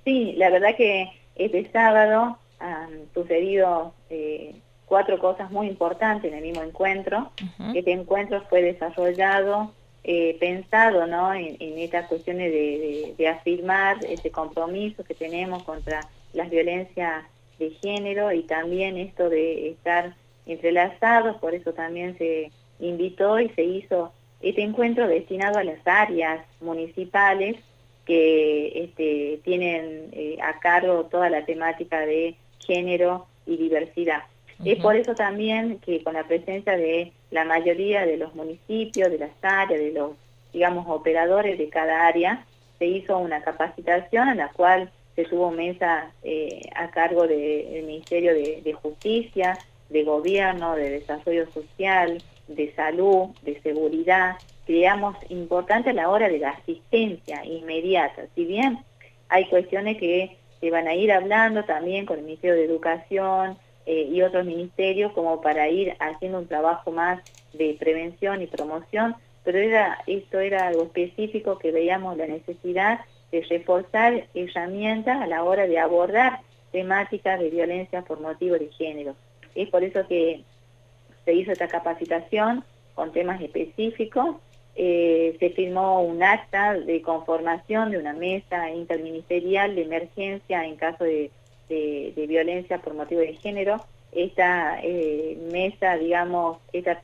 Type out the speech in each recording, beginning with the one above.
Sí, la verdad que este sábado han sucedido 4 cosas muy importantes en el mismo encuentro. Ujú. Este encuentro fue desarrollado, pensado, ¿no?, en estas cuestiones de afirmar este compromiso que tenemos contra las violencias de género y también esto de estar entrelazados. Por eso también se invitó y se hizo este encuentro destinado a las áreas municipales que tienen a cargo toda la temática de género y diversidad. Es Ujú. por eso también que con la presencia de la mayoría de los municipios, de las áreas, de los, digamos, operadores de cada área, se hizo una capacitación en la cual se tuvo mesa a cargo del Ministerio de Justicia, de Gobierno, de Desarrollo Social, de Salud, de Seguridad. Creamos importante a la hora de la asistencia inmediata. Si bien hay cuestiones que se van a ir hablando también con el Ministerio de Educación y otros ministerios como para ir haciendo un trabajo más de prevención y promoción, pero esto era algo específico que veíamos la necesidad de reforzar herramientas a la hora de abordar temáticas de violencia por motivo de género. Es por eso que se hizo esta capacitación con temas específicos. Se firmó un acta de conformación de una mesa interministerial de emergencia en caso de violencia por motivo de género. Esta mesa, digamos,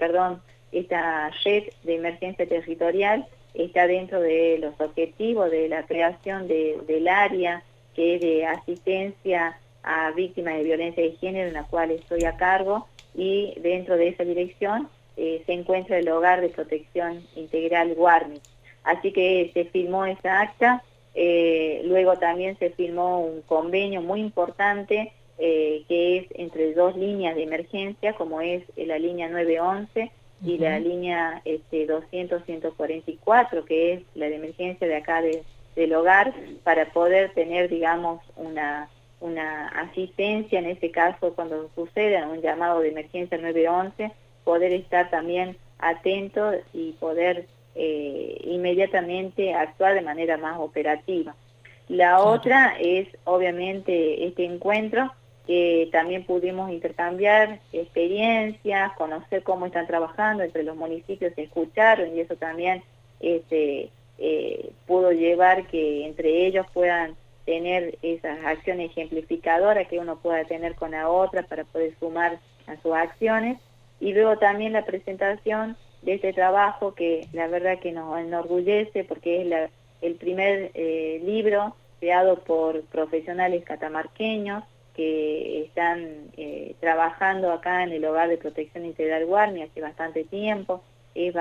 esta red de emergencia territorial está dentro de los objetivos de la creación del área que es de asistencia a víctimas de violencia de género, en la cual estoy a cargo, y dentro de esa dirección se encuentra el Hogar de Protección Integral Guarmi. Así que se firmó esa acta, luego también se firmó un convenio muy importante que es entre 2 líneas de emergencia, como es la línea 911 y la Ujú. línea 200-144, que es la de emergencia de acá del hogar, para poder tener, digamos, una asistencia en ese caso cuando suceda un llamado de emergencia 911, poder estar también atento y poder inmediatamente actuar de manera más operativa. La Claro. otra es obviamente este encuentro, que también pudimos intercambiar experiencias, conocer cómo están trabajando entre los municipios, se escucharon, y eso también pudo llevar que entre ellos puedan tener esas acciones ejemplificadoras que uno pueda tener con la otra para poder sumar a sus acciones. Y luego también la presentación de este trabajo que la verdad que nos enorgullece, porque es el primer libro creado por profesionales catamarqueños que están trabajando acá en el Hogar de Protección Integral Guarmi hace bastante tiempo. Es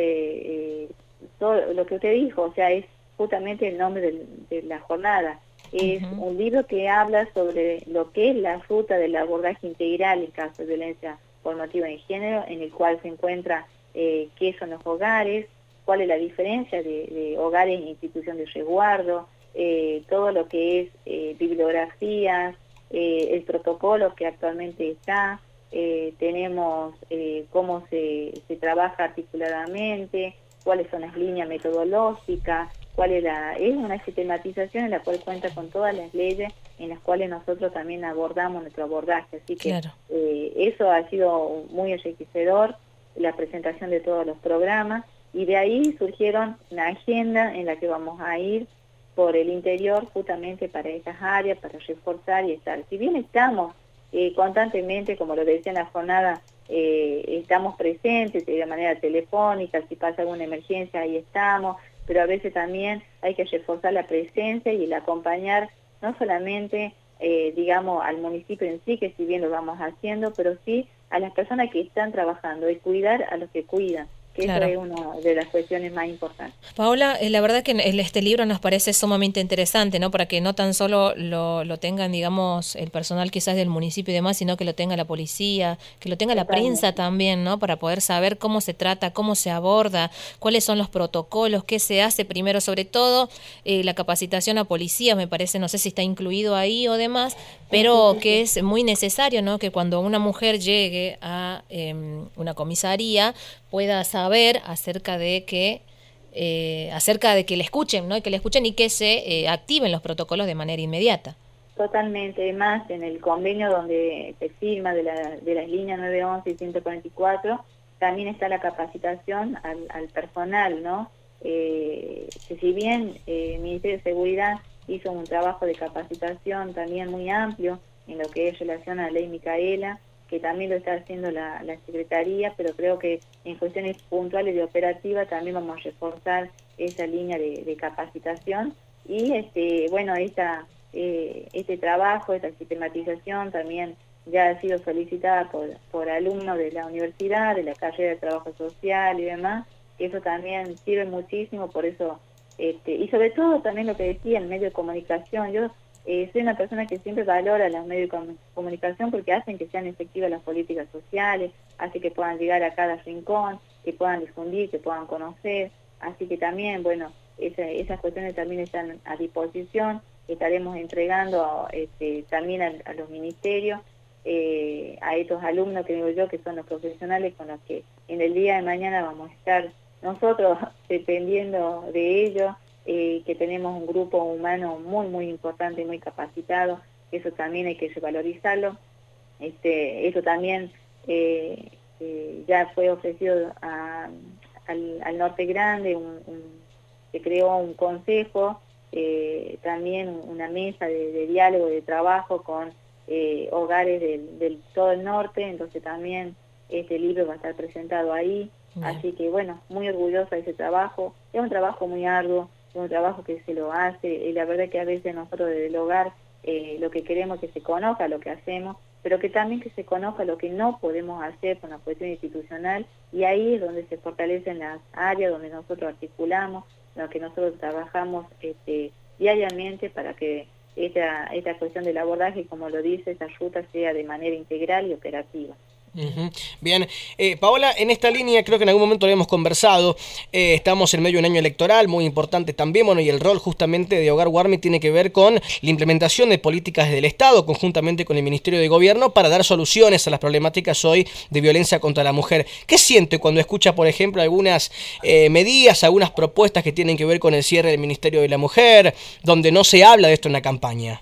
todo lo que usted dijo, o sea, es justamente el nombre de la jornada. Es Ujú. un libro que habla sobre lo que es la ruta del abordaje integral en caso de violencia por motivo de género, en el cual se encuentra qué son los hogares, cuál es la diferencia de hogares e institución de resguardo, todo lo que es bibliografías, el protocolo que actualmente está, tenemos cómo se trabaja articuladamente, cuáles son las líneas metodológicas, es una sistematización en la cual cuenta con todas las leyes en las cuales nosotros también abordamos nuestro abordaje. Así que Claro. eso ha sido muy enriquecedor, la presentación de todos los programas, y de ahí surgieron una agenda en la que vamos a ir por el interior justamente para estas áreas, para reforzar y estar. Si bien estamos constantemente, como lo decía en la jornada, estamos presentes de manera telefónica, si pasa alguna emergencia ahí estamos, pero a veces también hay que reforzar la presencia y el acompañar no solamente, digamos, al municipio en sí, que si bien lo vamos haciendo, pero sí a las personas que están trabajando y cuidar a los que cuidan, que eso Claro. es una de las cuestiones más importantes. Paola, la verdad que este libro nos parece sumamente interesante, ¿no? Para que no tan solo lo tengan, digamos, el personal quizás del municipio y demás, sino que lo tenga la policía, que lo tenga la prensa Totalmente. también, ¿no? Para poder saber cómo se trata, cómo se aborda, cuáles son los protocolos, qué se hace primero, sobre todo la capacitación a policías, me parece, no sé si está incluido ahí o demás, Sí, sí, pero sí, que sí. es muy necesario, ¿no? Que cuando una mujer llegue a una comisaría pueda saber acerca de que acerca de que le escuchen, ¿no? Y que le escuchen y que se activen los protocolos de manera inmediata. Totalmente, más en el convenio donde se firma de las líneas 911 y 144, también está la capacitación al personal, ¿no? Que si bien el Ministerio de Seguridad hizo un trabajo de capacitación también muy amplio en lo que es relación a la ley Micaela, que también lo está haciendo la Secretaría, pero creo que en cuestiones puntuales de operativa también vamos a reforzar esa línea de capacitación y bueno, este trabajo, esta sistematización también ya ha sido solicitada por alumnos de la universidad, de la carrera de trabajo social y demás, que eso también sirve muchísimo, por eso, y sobre todo también lo que decía, el medio de comunicación. Yo soy una persona que siempre valora los medios de comunicación porque hacen que sean efectivas las políticas sociales, hace que puedan llegar a cada rincón, que puedan difundir, que puedan conocer, así que también, bueno, esas cuestiones también están a disposición. Estaremos entregando también a los ministerios, a estos alumnos que digo yo, que son los profesionales con los que en el día de mañana vamos a estar nosotros dependiendo de ellos, que tenemos un grupo humano muy, muy importante y muy capacitado, eso también hay que revalorizarlo. Eso también ya fue ofrecido al Norte Grande, se creó un consejo, también una mesa de diálogo, de trabajo con hogares del todo el norte, entonces también este libro va a estar presentado ahí. Bien. Así que bueno, muy orgullosa de ese trabajo, es un trabajo muy arduo, es un trabajo que se lo hace, y la verdad que a veces nosotros desde el hogar lo que queremos es que se conozca lo que hacemos, pero que también que se conozca lo que no podemos hacer con la cuestión institucional, y ahí es donde se fortalecen las áreas, donde nosotros articulamos, lo que nosotros trabajamos diariamente para que esta cuestión del abordaje, como lo dice, esta ruta sea de manera integral y operativa. Bien, Paola, en esta línea creo que en algún momento lo hemos conversado, estamos en medio de un año electoral muy importante también, bueno, y el rol justamente de Hogar Warmi tiene que ver con la implementación de políticas del Estado conjuntamente con el Ministerio de Gobierno para dar soluciones a las problemáticas hoy de violencia contra la mujer. ¿Qué siente cuando escucha, por ejemplo, algunas medidas, algunas propuestas que tienen que ver con el cierre del Ministerio de la Mujer, donde no se habla de esto en la campaña?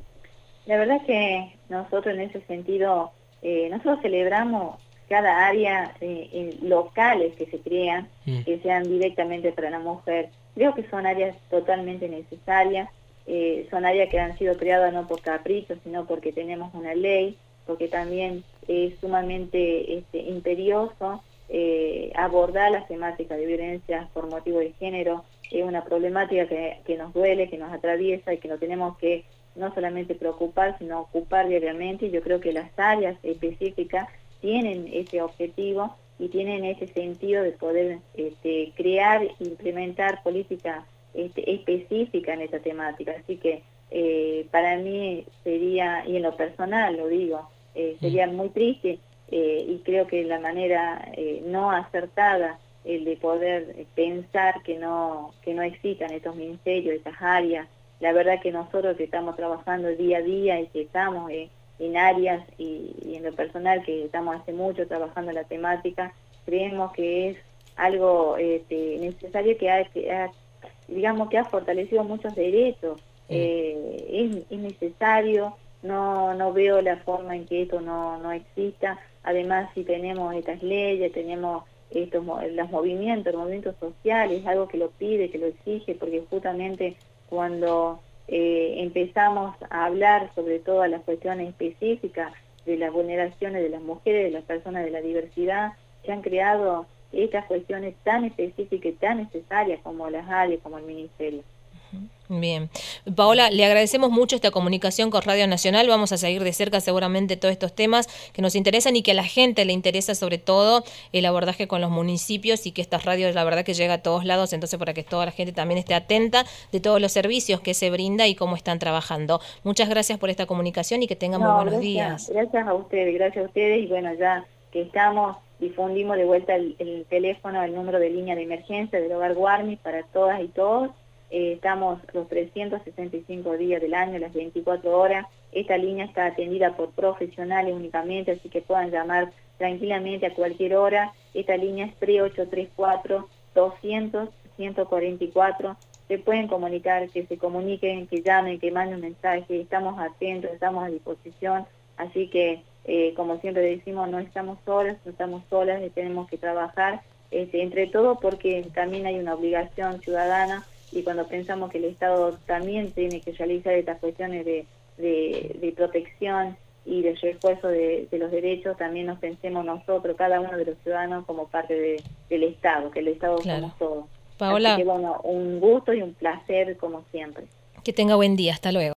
La verdad que nosotros en ese sentido... nosotros celebramos cada área locales que se crean, que sean directamente para la mujer. Creo que son áreas totalmente necesarias, son áreas que han sido creadas no por capricho, sino porque tenemos una ley, porque también es sumamente imperioso abordar las temáticas de violencia por motivo de género. Es una problemática que nos duele, que nos atraviesa y que no tenemos que no solamente preocupar, sino ocupar diariamente, y yo creo que las áreas específicas tienen ese objetivo y tienen ese sentido de poder crear e implementar políticas específicas en esta temática. Así que para mí sería, y en lo personal lo digo, sería muy triste y creo que la manera no acertada el de poder pensar que no existan estos ministerios, estas áreas. La verdad que nosotros que estamos trabajando día a día y que estamos en áreas y en lo personal que estamos hace mucho trabajando en la temática, creemos que es algo necesario que ha fortalecido muchos derechos. Es necesario, no veo la forma en que esto no exista. Además, si tenemos estas leyes, tenemos los movimientos sociales, algo que lo pide, que lo exige, porque justamente cuando empezamos a hablar sobre todas las cuestiones específicas de las vulneraciones de las mujeres, de las personas de la diversidad, se han creado estas cuestiones tan específicas y tan necesarias como las áreas, como el Ministerio. Bien. Paola, le agradecemos mucho esta comunicación con Radio Nacional. Vamos a seguir de cerca seguramente todos estos temas que nos interesan y que a la gente le interesa, sobre todo el abordaje con los municipios, y que estas radios la verdad que llega a todos lados, entonces para que toda la gente también esté atenta de todos los servicios que se brinda y cómo están trabajando. Muchas gracias por esta comunicación y que tengan muy buenos días. Gracias a ustedes y bueno, ya que estamos, difundimos de vuelta el teléfono, el número de línea de emergencia del Hogar Warmi para todas y todos. Estamos los 365 días del año, las 24 horas. Esta línea está atendida por profesionales únicamente, así que puedan llamar tranquilamente a cualquier hora. Esta línea es 3834-200 144, se pueden comunicar, que se comuniquen, que llamen, que manden un mensaje, estamos atentos, estamos a disposición, así que como siempre decimos, no estamos solas, tenemos que trabajar entre todos porque también hay una obligación ciudadana y cuando pensamos que el Estado también tiene que realizar estas cuestiones de protección y de refuerzo de los derechos, también nos pensemos nosotros, cada uno de los ciudadanos, como parte del Estado, que el Estado somos todos. Paola, así que bueno, un gusto y un placer como siempre. Que tenga buen día, hasta luego.